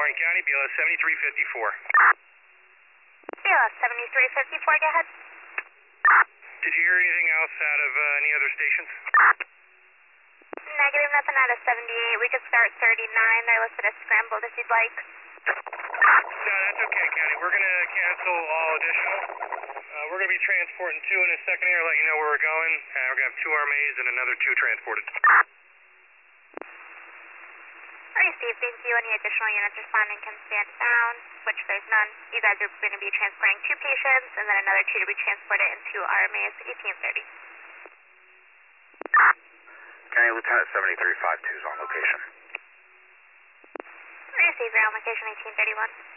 Lorraine County, BLS 7354. BLS 7354, go ahead. Did you hear anything else out of any other stations? Negative, nothing out of 78. We could start 39. They're listed as scrambled if you'd like. No, that's okay, County. We're going to cancel all additional. We're going to be transporting 2 in a second here, let you know where we're going. We're going to have 2 RMAs and another 2 transported. Received, thank you. Any additional units responding can stand down, which there's none. You guys are going to be transporting 2 patients and then another 2 to be transported into RMAs 1830. County Lieutenant 7352 is on location. Received, you're on location 1831.